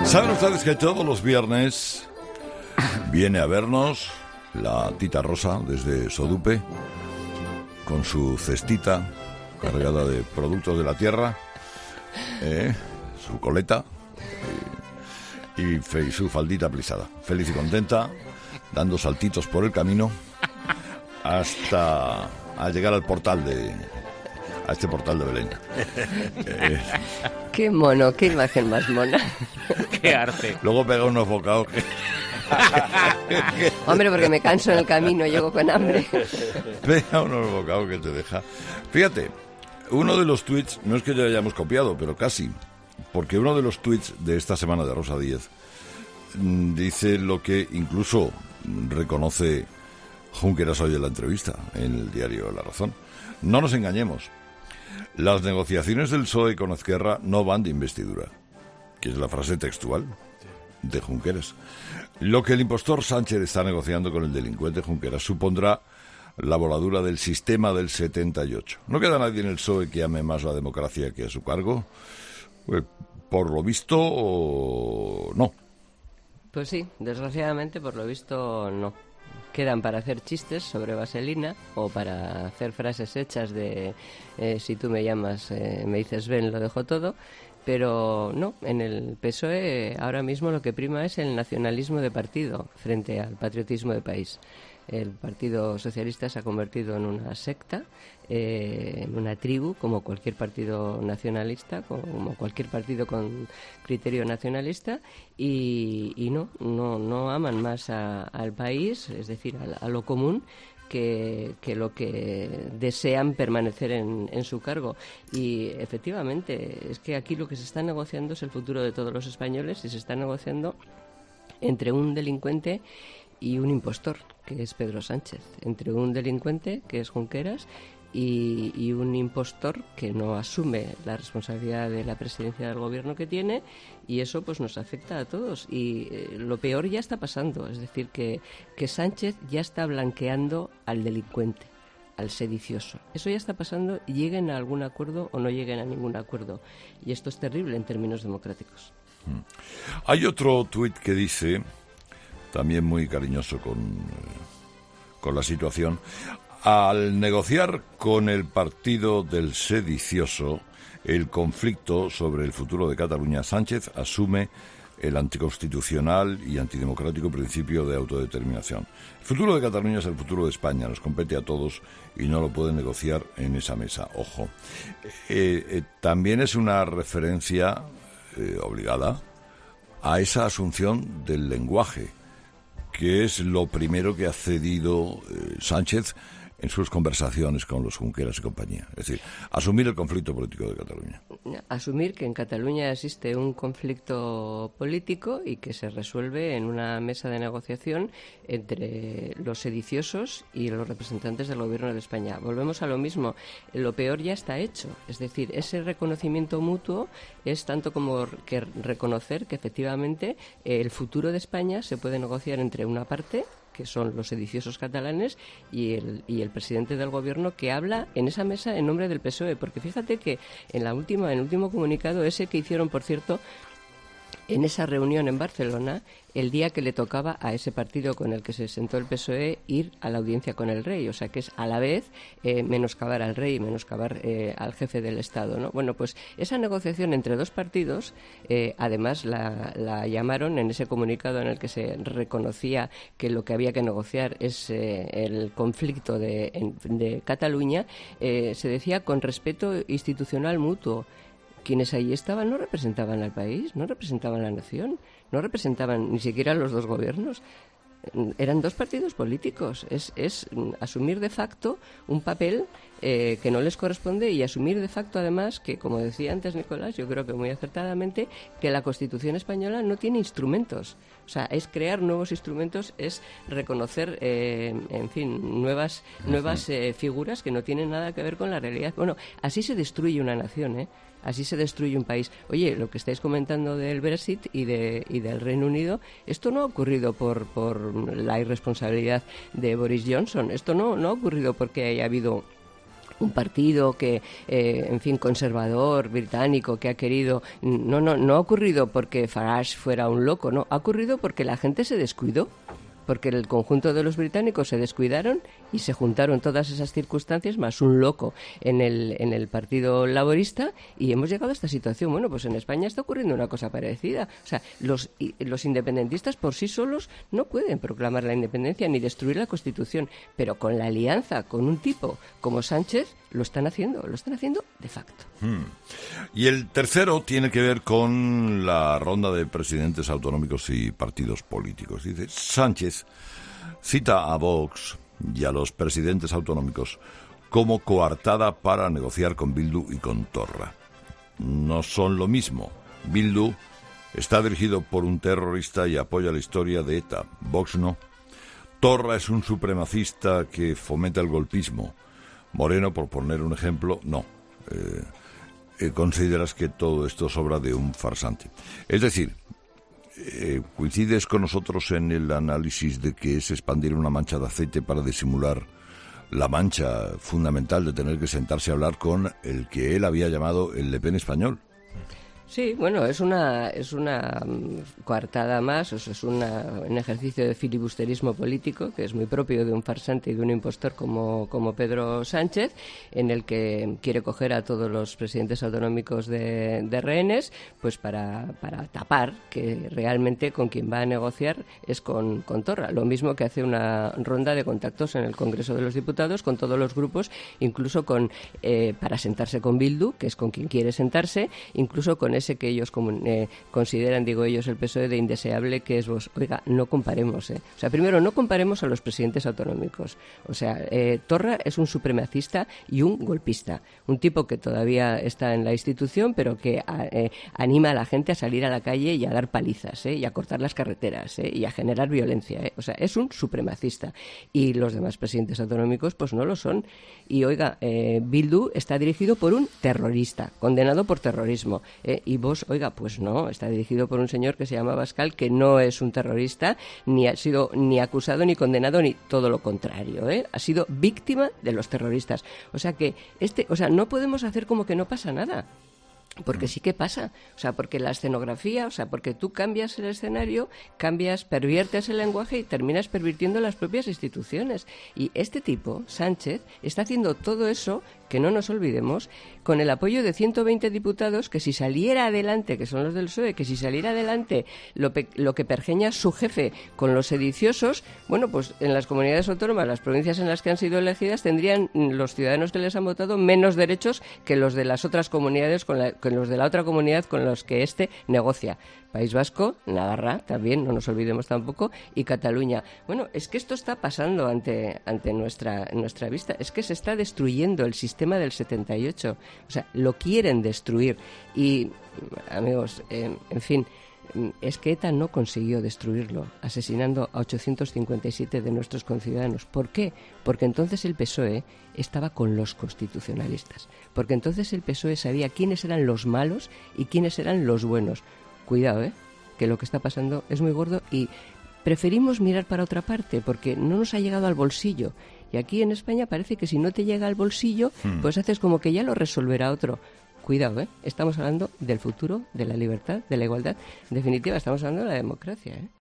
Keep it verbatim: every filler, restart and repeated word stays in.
¿Saben ustedes que todos los viernes viene a vernos la tita Rosa desde Sodupe con su cestita cargada de productos de la tierra, eh, su coleta y, y, fe, y su faldita plisada, feliz y contenta, dando saltitos por el camino hasta a llegar al portal de a este portal de Belén. Eh, Qué mono, qué imagen más mona. Qué arte. Luego pega unos bocados que... Hombre, porque me canso en el camino, llego con hambre. Pega unos bocados que te deja. Fíjate, uno de los tweets, no es que ya hayamos copiado, pero casi, porque uno de los tweets de esta semana de Rosa Díez dice lo que incluso reconoce Junqueras hoy en la entrevista en el diario La Razón. No nos engañemos. Las negociaciones del P S O E con Ezquerra no van de investidura, que es la frase textual de Junqueras. Lo que el impostor Sánchez está negociando con el delincuente Junqueras supondrá la voladura del sistema del setenta y ocho. ¿No queda nadie en el P S O E que ame más la democracia que a su cargo? Pues, por lo visto, o no. Pues sí, desgraciadamente, por lo visto, no. Quedan para hacer chistes sobre vaselina o para hacer frases hechas de eh, si tú me llamas, eh, me dices ven, lo dejo todo, pero no, en el P S O E ahora mismo lo que prima es el nacionalismo de partido frente al patriotismo de país. El Partido Socialista se ha convertido en una secta, eh, en una tribu, como cualquier partido nacionalista, como cualquier partido con criterio nacionalista, y, y no, no, no aman más a, al país, es decir, a, a lo común, que, que lo que desean permanecer en, en su cargo. Y efectivamente, es que aquí lo que se está negociando es el futuro de todos los españoles y se está negociando entre un delincuente y un impostor, que es Pedro Sánchez, entre un delincuente, que es Junqueras, y, y un impostor que no asume la responsabilidad de la presidencia del gobierno que tiene, y eso pues nos afecta a todos. Y eh, lo peor ya está pasando, es decir, que, que Sánchez ya está blanqueando al delincuente, al sedicioso. Eso ya está pasando, lleguen a algún acuerdo o no lleguen a ningún acuerdo. Y esto es terrible en términos democráticos. Hay otro tuit que dice, también muy cariñoso con, con la situación: al negociar con el partido del sedicioso el conflicto sobre el futuro de Cataluña, Sánchez asume el anticonstitucional y antidemocrático principio de autodeterminación. El futuro de Cataluña es el futuro de España, nos compete a todos y no lo pueden negociar en esa mesa. Ojo, eh, eh, también es una referencia eh, obligada a esa asunción del lenguaje, que es lo primero que ha cedido eh, Sánchez en sus conversaciones con los Junqueras y compañía. Es decir, asumir el conflicto político de Cataluña. Asumir que en Cataluña existe un conflicto político y que se resuelve en una mesa de negociación entre los sediciosos y los representantes del Gobierno de España. Volvemos a lo mismo. Lo peor ya está hecho. Es decir, ese reconocimiento mutuo es tanto como que reconocer que efectivamente el futuro de España se puede negociar entre una parte, que son los sediciosos catalanes, y el, y el presidente del gobierno, que habla en esa mesa en nombre del P S O E, porque fíjate que en la última, en el último comunicado ese que hicieron, por cierto, en esa reunión en Barcelona, el día que le tocaba a ese partido con el que se sentó el P S O E ir a la audiencia con el rey, o sea que es a la vez eh, menoscabar al rey, menoscabar eh, al jefe del Estado, ¿no? Bueno, pues esa negociación entre dos partidos, eh, además la, la llamaron en ese comunicado en el que se reconocía que lo que había que negociar es eh, el conflicto de, en, de Cataluña, eh, se decía con respeto institucional mutuo. Quienes allí estaban no representaban al país, no representaban a la nación, no representaban ni siquiera los dos gobiernos. Eran dos partidos políticos. Es, es asumir de facto un papel eh, que no les corresponde, y asumir de facto, además, que, como decía antes Nicolás, yo creo que muy acertadamente, que la Constitución española no tiene instrumentos. O sea, es crear nuevos instrumentos, es reconocer, eh, en fin, nuevas, nuevas eh, figuras que no tienen nada que ver con la realidad. Bueno, así se destruye una nación, ¿eh? Así se destruye un país. Oye, lo que estáis comentando del Brexit y de y del Reino Unido, esto no ha ocurrido por por la irresponsabilidad de Boris Johnson. Esto no no ha ocurrido porque haya habido un partido que, eh, en fin, conservador, británico, que ha querido... No, no, no ha ocurrido porque Farage fuera un loco, no, ha ocurrido porque la gente se descuidó, porque el conjunto de los británicos se descuidaron y se juntaron todas esas circunstancias más un loco en el, en el Partido Laborista y hemos llegado a esta situación. Bueno, pues en España está ocurriendo una cosa parecida. O sea, los, los independentistas por sí solos no pueden proclamar la independencia ni destruir la Constitución, pero con la alianza con un tipo como Sánchez lo están haciendo, lo están haciendo de facto. Hmm. Y el tercero tiene que ver con la ronda de presidentes autonómicos y partidos políticos. Dice, Sánchez cita a Vox y a los presidentes autonómicos como coartada para negociar con Bildu y con Torra. No son lo mismo. Bildu está dirigido por un terrorista y apoya la historia de ETA. Vox no. Torra es un supremacista que fomenta el golpismo. Moreno, por poner un ejemplo, no. Eh, eh, consideras que todo esto es obra de un farsante. Es decir, eh, ¿coincides con nosotros en el análisis de que es expandir una mancha de aceite para disimular la mancha fundamental de tener que sentarse a hablar con el que él había llamado el Le Pen español? Sí, bueno, es una es una coartada más, o sea, es una, un ejercicio de filibusterismo político que es muy propio de un farsante y de un impostor como, como Pedro Sánchez, en el que quiere coger a todos los presidentes autonómicos de, de rehenes, pues para, para tapar que realmente con quien va a negociar es con, con Torra. Lo mismo que hace una ronda de contactos en el Congreso de los Diputados con todos los grupos, incluso con eh, para sentarse con Bildu, que es con quien quiere sentarse, incluso con ese que ellos como, eh, consideran, digo ellos, el P S O E de indeseable, que es vos. Oiga, no comparemos, ¿eh? O sea, primero, no comparemos a los presidentes autonómicos. O sea, eh, Torra es un supremacista y un golpista. Un tipo que todavía está en la institución, pero que eh, anima a la gente a salir a la calle y a dar palizas, ¿eh? Y a cortar las carreteras, ¿eh? Y a generar violencia, ¿eh? O sea, es un supremacista. Y los demás presidentes autonómicos, pues no lo son. Y, oiga, eh, Bildu está dirigido por un terrorista, condenado por terrorismo, ¿eh? Y vos, oiga, pues no, está dirigido por un señor que se llama Abascal, que no es un terrorista, ni ha sido ni acusado ni condenado, ni todo lo contrario, ¿eh? Ha sido víctima de los terroristas. O sea que este, o sea, no podemos hacer como que no pasa nada. Porque sí que pasa, o sea, porque la escenografía, o sea, porque tú cambias el escenario, cambias, perviertes el lenguaje y terminas pervirtiendo las propias instituciones. Y este tipo, Sánchez, está haciendo todo eso, que no nos olvidemos, con el apoyo de ciento veinte diputados, que si saliera adelante, que son los del P S O E, que si saliera adelante lo, pe- lo que pergeña su jefe con los sediciosos, bueno, pues en las comunidades autónomas, las provincias en las que han sido elegidas, tendrían los ciudadanos que les han votado menos derechos que los de las otras comunidades, con la, con los de la otra comunidad con los que éste negocia. País Vasco, Navarra también, no nos olvidemos tampoco, y Cataluña. Bueno, es que esto está pasando ante, ante nuestra, nuestra vista. Es que se está destruyendo el sistema del setenta y ocho. O sea, lo quieren destruir. Y, amigos, eh, en fin, es que ETA no consiguió destruirlo, asesinando a ochocientos cincuenta y siete de nuestros conciudadanos. ¿Por qué? Porque entonces el P S O E estaba con los constitucionalistas. Porque entonces el P S O E sabía quiénes eran los malos y quiénes eran los buenos. Cuidado, ¿eh? Que lo que está pasando es muy gordo y preferimos mirar para otra parte porque no nos ha llegado al bolsillo. Y aquí en España parece que si no te llega al bolsillo, hmm. pues haces como que ya lo resolverá otro. Cuidado, ¿eh? Estamos hablando del futuro, de la libertad, de la igualdad. En definitiva, estamos hablando de la democracia, ¿eh?